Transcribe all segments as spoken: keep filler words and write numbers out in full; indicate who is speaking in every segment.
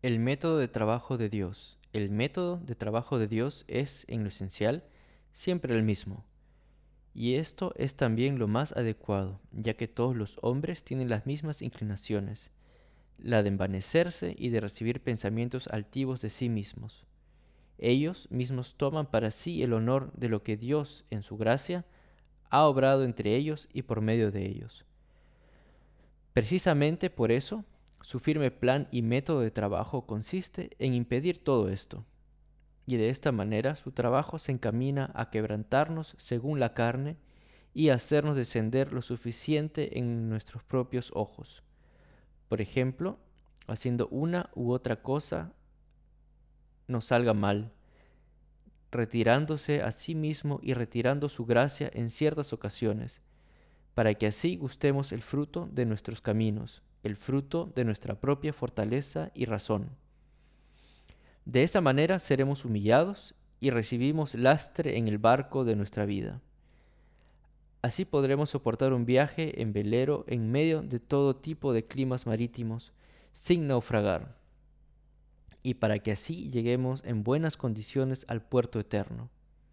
Speaker 1: El método de trabajo de Dios. El método de trabajo de Dios es, en lo esencial, siempre el mismo. Y esto es también lo más adecuado, ya que todos los hombres tienen las mismas inclinaciones, la de envanecerse y de recibir pensamientos altivos de sí mismos. Ellos mismos toman para sí el honor de lo que Dios, en su gracia, ha obrado entre ellos y por medio de ellos. Precisamente por eso, su firme plan y método de trabajo consiste en impedir todo esto, y de esta manera su trabajo se encamina a quebrantarnos según la carne y a hacernos descender lo suficiente en nuestros propios ojos. Por ejemplo, haciendo una u otra cosa nos salga mal, retirándose a sí mismo y retirando su gracia en ciertas ocasiones, para que así gustemos el fruto de nuestros caminos, el fruto de nuestra propia fortaleza y razón. De esa manera seremos humillados y recibimos lastre en el barco de nuestra vida. Así podremos soportar un viaje en velero en medio de todo tipo de climas marítimos, sin naufragar, y para que así lleguemos en buenas condiciones al puerto eterno.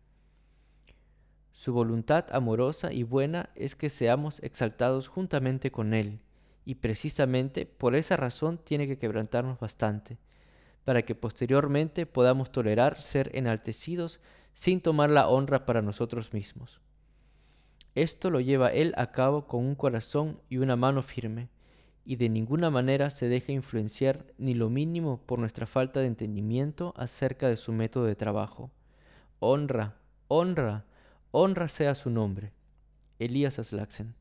Speaker 1: Su voluntad amorosa y buena es que seamos exaltados juntamente con Él, y precisamente por esa razón tiene que quebrantarnos bastante, para que posteriormente podamos tolerar ser enaltecidos sin tomar la honra para nosotros mismos. Esto lo lleva Él a cabo con un corazón y una mano firme, y de ninguna manera se deja influenciar ni lo mínimo por nuestra falta de entendimiento acerca de su método de trabajo. Honra, honra, honra sea su nombre. Elías Aslaksen.